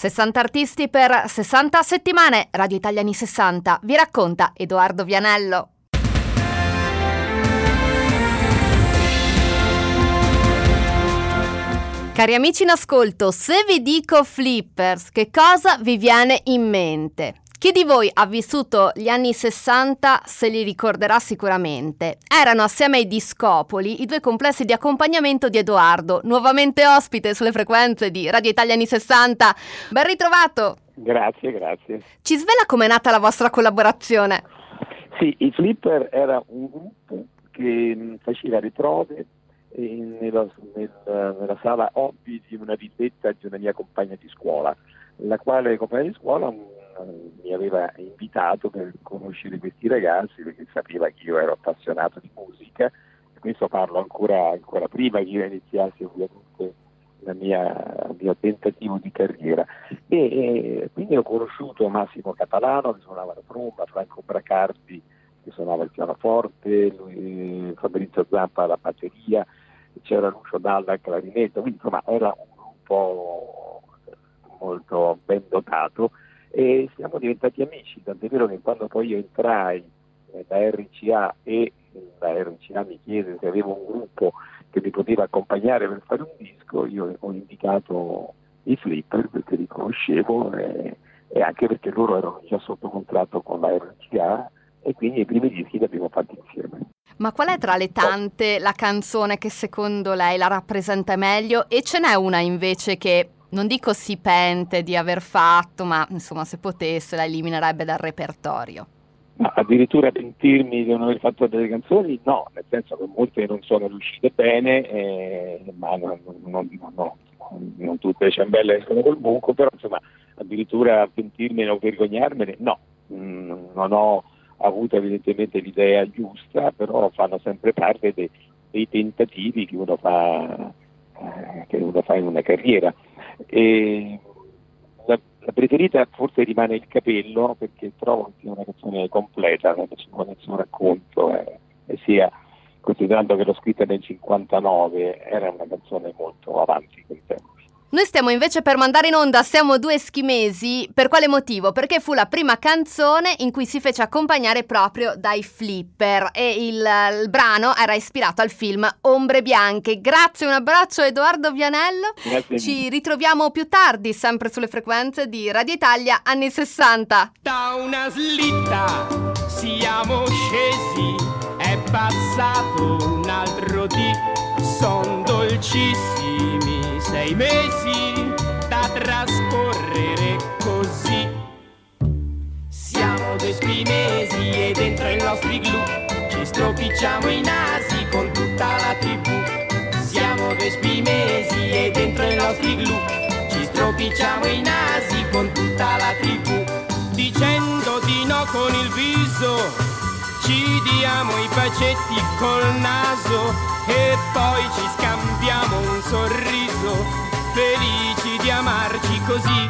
60 artisti per 60 settimane. Radio Italia anni 60. Vi racconta Edoardo Vianello. Cari amici in ascolto, se vi dico Flippers, che cosa vi viene in mente? Chi di voi ha vissuto gli anni 60 se li ricorderà sicuramente. Erano assieme ai Discopoli i due complessi di accompagnamento di Edoardo, nuovamente ospite sulle frequenze di Radio Italia anni 60. Ben ritrovato! Grazie. Ci svela com'è nata la vostra collaborazione? Sì, i Flipper era un gruppo che faceva le prove nella sala hobby di una villetta di una mia compagna di scuola, la quale compagna di scuola mi aveva invitato per conoscere questi ragazzi perché sapeva che io ero appassionato di musica, e questo parlo ancora prima che io iniziassi ovviamente il mio tentativo di carriera, e quindi ho conosciuto Massimo Catalano che suonava la tromba, Franco Bracardi che suonava il pianoforte, Fabrizio Zampa alla batteria, c'era Lucio Dalla al clarinetto, quindi insomma era un gruppo molto ben dotato e siamo diventati amici, tant'è vero che quando poi io entrai da RCA e la RCA mi chiese se avevo un gruppo che mi poteva accompagnare per fare un disco, io ho indicato i Flipper perché li conoscevo e anche perché loro erano già sotto contratto con la RCA e quindi i primi dischi li abbiamo fatti insieme. Ma qual è tra le tante la canzone che secondo lei la rappresenta meglio, e ce n'è una invece che non dico si pente di aver fatto, ma insomma se potesse la eliminerebbe dal repertorio? Ma addirittura pentirmi di non aver fatto delle canzoni? No, nel senso che molte non sono riuscite bene, ma non tutte le ciambelle escono col buco, però insomma addirittura pentirmene o vergognarmene no, non ho avuto evidentemente l'idea giusta, però fanno sempre parte dei tentativi che uno fa in una carriera. E la preferita forse rimane Il Capello, perché trovo che è una canzone completa, che ci vuole il suo racconto e sia, considerando che l'ho scritta nel 59, era una canzone molto avanti col tempo. Noi stiamo invece per mandare in onda Siamo due eschimesi. Per quale motivo? Perché fu la prima canzone in cui si fece accompagnare proprio dai Flipper e il brano era ispirato al film Ombre Bianche. Grazie, un abbraccio a Edoardo Vianello. Grazie. Ci ritroviamo più tardi sempre sulle frequenze di Radio Italia anni 60. Da una slitta siamo scesi, è passato un altro dì, son dolcissimi 6 mesi da trascorrere così. Siamo due eschimesi e dentro i nostri glu ci stropicciamo i nasi con tutta la tribù. Siamo due eschimesi e dentro i nostri glu ci stropicciamo i nasi con tutta la tribù. Dicendo di no con il viso ci diamo i bacetti col naso e poi ci scambiamo un sorriso, felici di amarci così.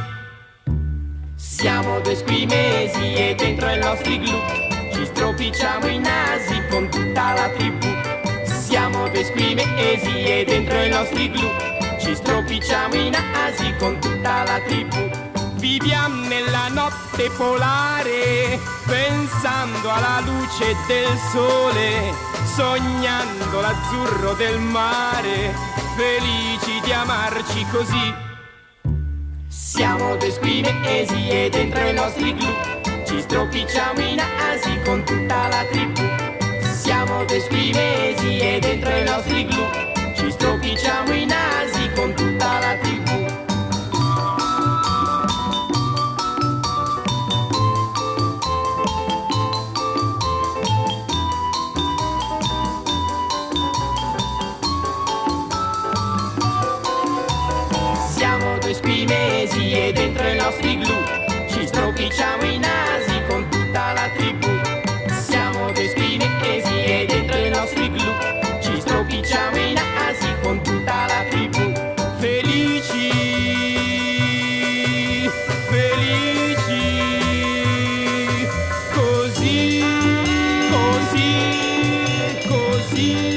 Siamo due eschimesi e dentro i nostri glu ci stropicciamo i nasi con tutta la tribù. Siamo due eschimesi e dentro i nostri glu ci stropicciamo i nasi con tutta la tribù. Viviamo nella notte polare, pensando alla luce del sole, sognando l'azzurro del mare, felici di amarci così. Siamo due eschimesi e dentro i nostri glu ci stropicciamo i nasi con tutta la tribù. Siamo due eschimesi e dentro i nostri glu ci stropicciamo i nasi con tutta la tribù. Eschimesi e dentro i nostri glu ci stropicciamo i nasi con tutta la tribù. Siamo due eschimesi e dentro i nostri glu ci stropicciamo i nasi con tutta la tribù. Felici, felici, così, così, così,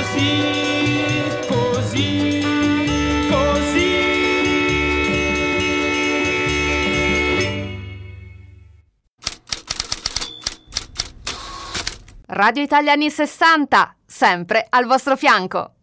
così, così, così. Radio Italia anni 60, sempre al vostro fianco.